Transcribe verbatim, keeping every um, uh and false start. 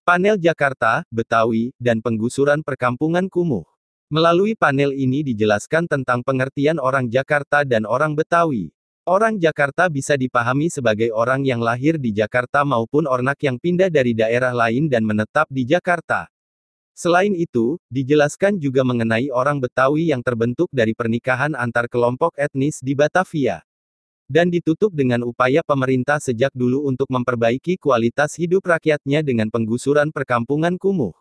Panel Jakarta, Betawi, dan penggusuran perkampungan kumuh. Melalui panel ini dijelaskan tentang pengertian orang Jakarta dan orang Betawi. Orang Jakarta bisa dipahami sebagai orang yang lahir di Jakarta maupun orang yang pindah dari daerah lain dan menetap di Jakarta. Selain itu, dijelaskan juga mengenai orang Betawi yang terbentuk dari pernikahan antar kelompok etnis di Batavia. Dan ditutup dengan upaya pemerintah sejak dulu untuk memperbaiki kualitas hidup rakyatnya dengan penggusuran perkampungan kumuh.